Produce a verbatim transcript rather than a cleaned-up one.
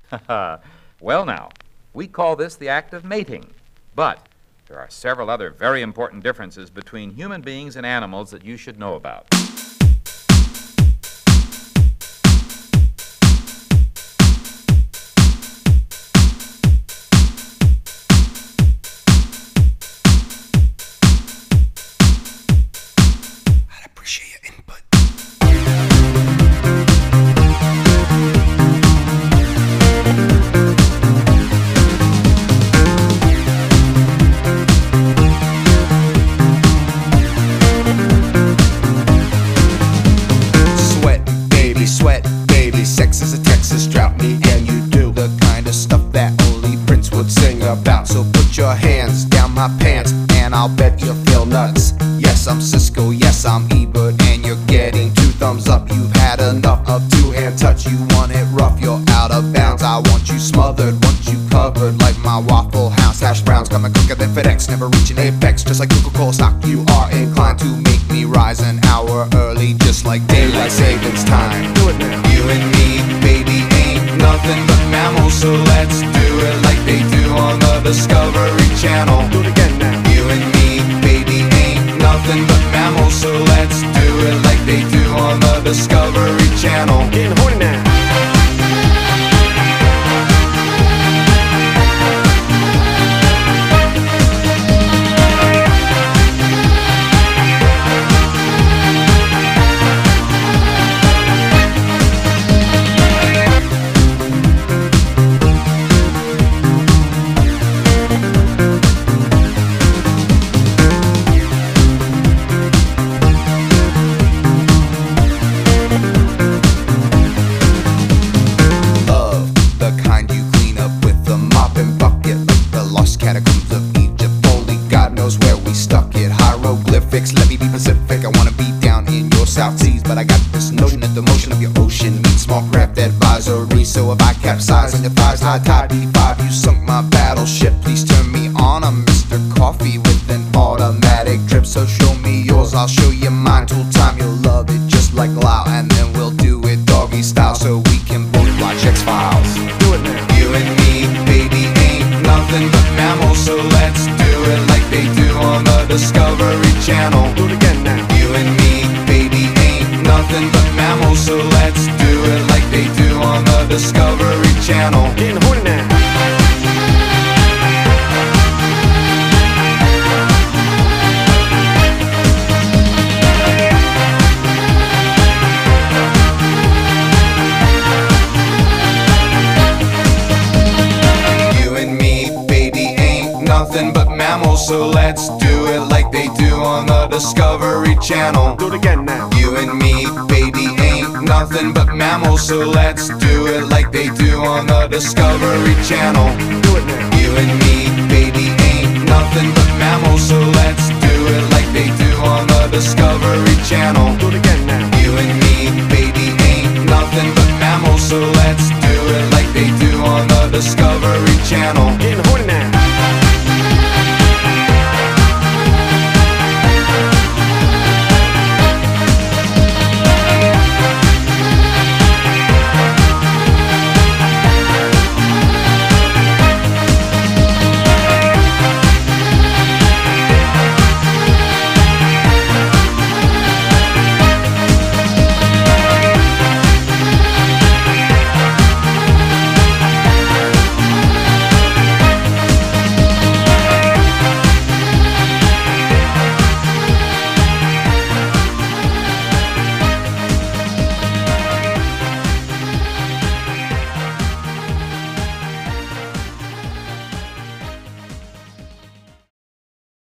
Well now, we call this the act of mating, but there are several other very important differences between human beings and animals that you should know about. I'd appreciate your input. Sweat, baby, sex is a Texas drought. Me and you do the kind of stuff that only Prince would sing about. So put your hands down my pants and I'll bet you'll feel nuts. Yes, I'm Cisco, yes, I'm Ebert, and you're getting two thumbs up. You've had enough of two-hand touch. You want it rough, you're out of bounds. I want you smothered, want you covered like my Waffle House hash browns. Coming quicker than FedEx, never reaching apex. Just like Coca-Cola stock, you are inclined to make me rise an hour early, just like daylight savings time. Do it now. You and me, baby, ain't nothing but mammals, so let's do it like they do on the Discovery Channel. Do it again now. You and me, baby, ain't nothing but mammals, so let's do it like they do on the Discovery Channel. Getting horny now. Catacombs of Egypt, only God knows where we stuck it. Hieroglyphics, let me be Pacific. I wanna be down in your South Seas, but I got this notion that the motion of your ocean meets small craft advisory. So if I capsize on your thighs, high tide B five, you sunk my battleship. Please turn me on. I'm Mister Coffee with an automatic drip. So show me yours, I'll show you mine. Tool time, you'll love it just like Lao, and then we'll do it doggy style so we can both watch X-Files. Do it now. You and me, baby, ain't nothing but mammals, so let's do it like they do on the Discovery Channel. Do it again now. You and me, baby, ain't nothing but mammals, so let's do it like they do on the Discovery Channel. Getting horny now. Nothing but mammals, so let's do it like they do on the Discovery Channel. Do it again now. You and me, baby, ain't nothing but mammals, so let's do it like they do on the Discovery Channel. Do it now. You and me, baby, ain't nothing but mammals, so let's do it like they do on the Discovery Channel.